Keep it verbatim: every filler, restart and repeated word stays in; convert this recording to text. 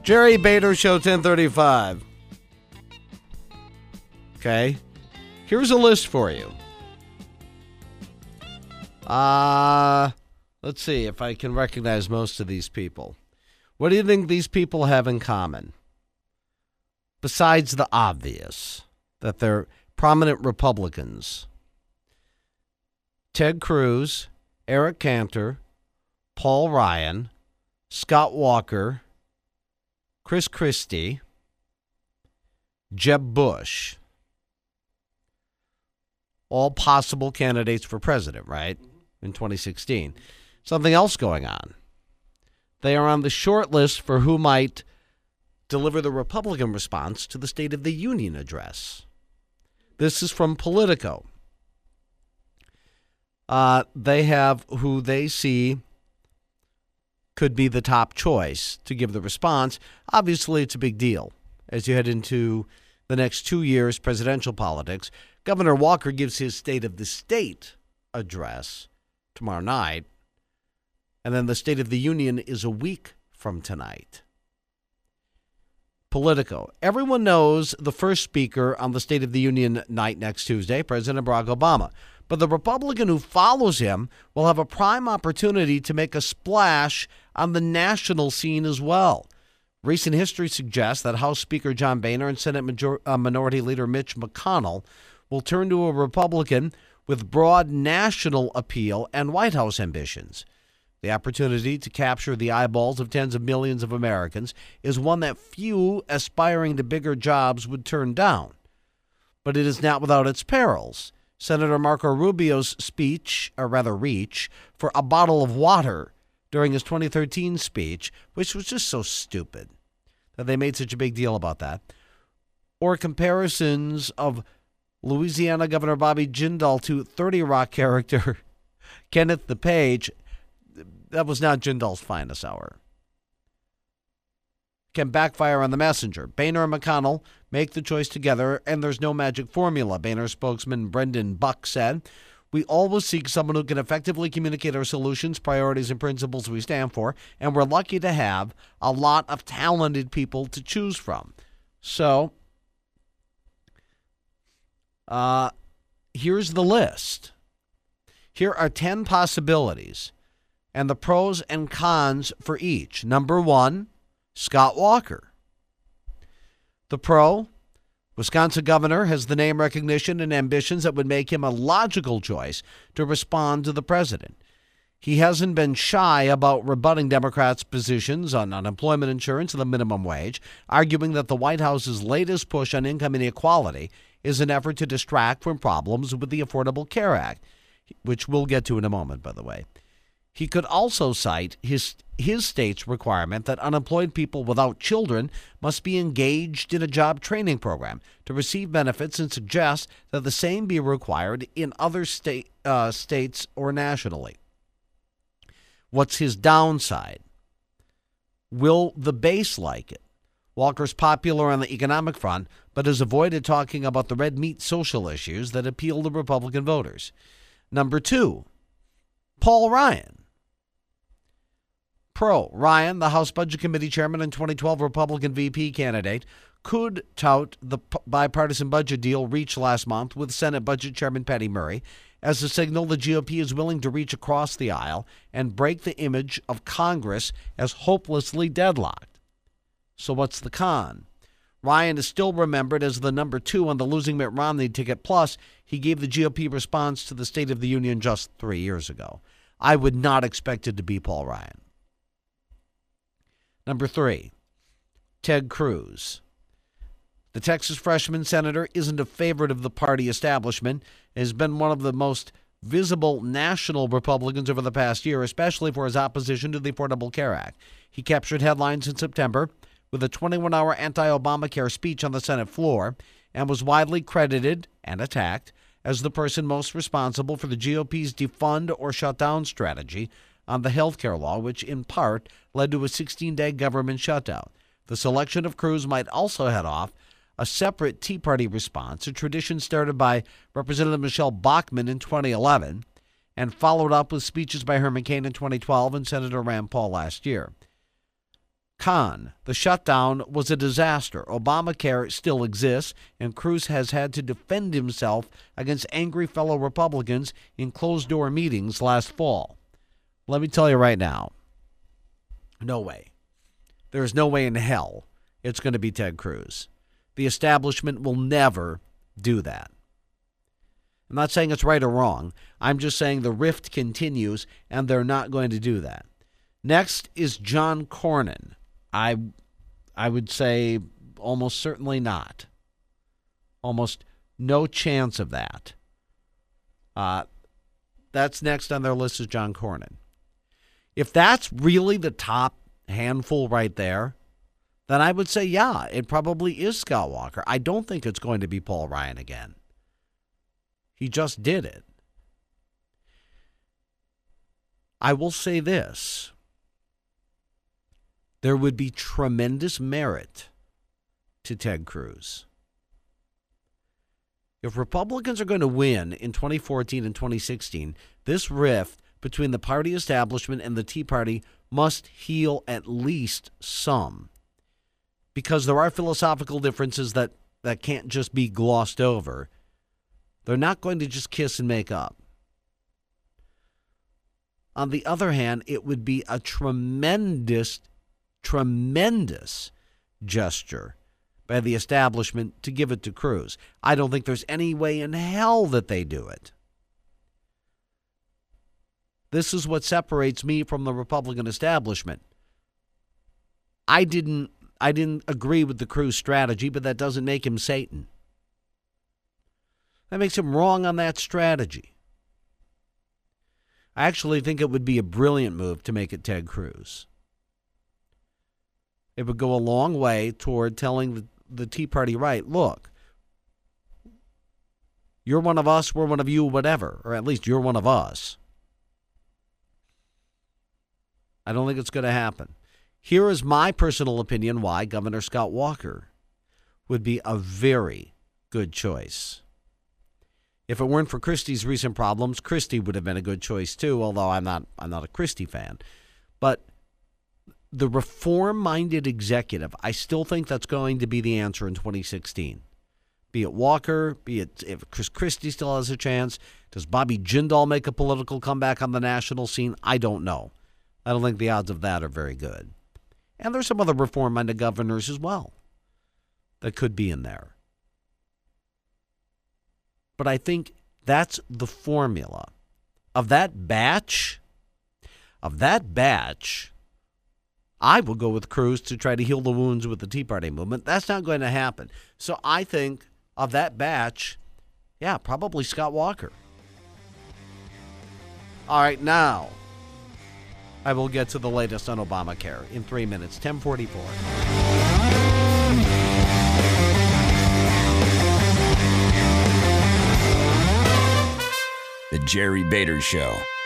Jerry Bader Show ten thirty-five. Okay. Here's a list for you. Uh, let's see if I can recognize most of these people. What do you think these people have in common? Besides the obvious, that they're prominent Republicans. Ted Cruz, Eric Cantor, Paul Ryan, Scott Walker, Chris Christie, Jeb Bush. All possible candidates for president, right? In twenty sixteen. Something else going on. They are on the short list for who might deliver the Republican response to the State of the Union address. This is from Politico. Uh, they have who they see could be the top choice to give the response. Obviously, it's a big deal as you head into the next two years' presidential politics. Governor Walker gives his State of the State address tomorrow night, and then the State of the Union is a week from tonight. Politico. Everyone knows the first speaker on the State of the Union night next Tuesday, President Barack Obama. But the Republican who follows him will have a prime opportunity to make a splash on the national scene as well. Recent history suggests that House Speaker John Boehner and Senate Major- uh, Minority Leader Mitch McConnell will turn to a Republican with broad national appeal and White House ambitions. The opportunity to capture the eyeballs of tens of millions of Americans is one that few aspiring to bigger jobs would turn down. But it is not without its perils. Senator Marco Rubio's speech, or rather reach, for a bottle of water during his twenty thirteen speech, which was just so stupid that they made such a big deal about that, or comparisons of Louisiana Governor Bobby Jindal to thirty Rock character Kenneth the Page, that was not Jindal's finest hour. Can backfire on the messenger. Boehner and McConnell make the choice together, and there's no magic formula, Boehner spokesman Brendan Buck said. We always seek someone who can effectively communicate our solutions, priorities, and principles we stand for, and we're lucky to have a lot of talented people to choose from. So, uh, here's the list. Here are ten possibilities, and the pros and cons for each. Number one, Scott Walker. The pro, Wisconsin governor, has the name recognition and ambitions that would make him a logical choice to respond to the president. He hasn't been shy about rebutting Democrats' positions on unemployment insurance and the minimum wage, arguing that the White House's latest push on income inequality is an effort to distract from problems with the Affordable Care Act, which we'll get to in a moment, by the way. He could also cite his his state's requirement that unemployed people without children must be engaged in a job training program to receive benefits, and suggest that the same be required in other state uh, states or nationally. What's his downside? Will the base like it? Walker's popular on the economic front, but has avoided talking about the red meat social issues that appeal to Republican voters. Number two, Paul Ryan. Pro, Ryan, the House Budget Committee chairman and twenty twelve Republican V P candidate, could tout the bipartisan budget deal reached last month with Senate Budget Chairman Patty Murray as a signal the G O P is willing to reach across the aisle and break the image of Congress as hopelessly deadlocked. So what's the con? Ryan is still remembered as the number two on the losing Mitt Romney ticket, plus he gave the G O P response to the State of the Union just three years ago. I would not expect it to be Paul Ryan. Number three, Ted Cruz. The Texas freshman senator isn't a favorite of the party establishment, has been one of the most visible national Republicans over the past year, especially for his opposition to the Affordable Care Act. He captured headlines in September with a twenty-one hour anti-Obamacare speech on the Senate floor, and was widely credited and attacked as the person most responsible for the G O P's defund or shut down strategy on the health care law, which in part led to a sixteen-day government shutdown. The selection of Cruz might also head off a separate Tea Party response, a tradition started by Representative Michelle Bachmann in twenty eleven and followed up with speeches by Herman Cain in twenty twelve and Senator Rand Paul last year. Con, the shutdown was a disaster. Obamacare still exists, and Cruz has had to defend himself against angry fellow Republicans in closed-door meetings last fall. Let me tell you right now, no way. There is no way in hell it's going to be Ted Cruz. The establishment will never do that. I'm not saying it's right or wrong. I'm just saying the rift continues, and they're not going to do that. Next is John Cornyn. I, I would say almost certainly not. Almost no chance of that. Uh, that's next on their list is John Cornyn. If that's really the top handful right there, then I would say, yeah, it probably is Scott Walker. I don't think it's going to be Paul Ryan again. He just did it. I will say this. There would be tremendous merit to Ted Cruz. If Republicans are going to win in twenty fourteen and twenty sixteen, this rift between the party establishment and the Tea Party must heal at least some. Because there are philosophical differences that, that can't just be glossed over. They're not going to just kiss and make up. On the other hand, it would be a tremendous, tremendous gesture by the establishment to give it to Cruz. I don't think there's any way in hell that they do it. This is what separates me from the Republican establishment. I didn't, I didn't agree with the Cruz strategy, but that doesn't make him Satan. That makes him wrong on that strategy. I actually think it would be a brilliant move to make it Ted Cruz. It would go a long way toward telling the, the Tea Party, right, look, you're one of us, we're one of you, whatever, or at least you're one of us. I don't think it's going to happen. Here is my personal opinion why Governor Scott Walker would be a very good choice. If it weren't for Christie's recent problems, Christie would have been a good choice too, although I'm not I'm not a Christie fan. But the reform-minded executive, I still think that's going to be the answer in twenty sixteen. Be it Walker, be it if Chris Christie still has a chance. Does Bobby Jindal make a political comeback on the national scene? I don't know. I don't think the odds of that are very good. And there's some other reform-minded governors as well that could be in there. But I think that's the formula. Of that batch, of that batch, I will go with Cruz to try to heal the wounds with the Tea Party movement. That's not going to happen. So I think of that batch, yeah, probably Scott Walker. All right, now I will get to the latest on Obamacare in three minutes, ten forty-four. The Jerry Bader Show.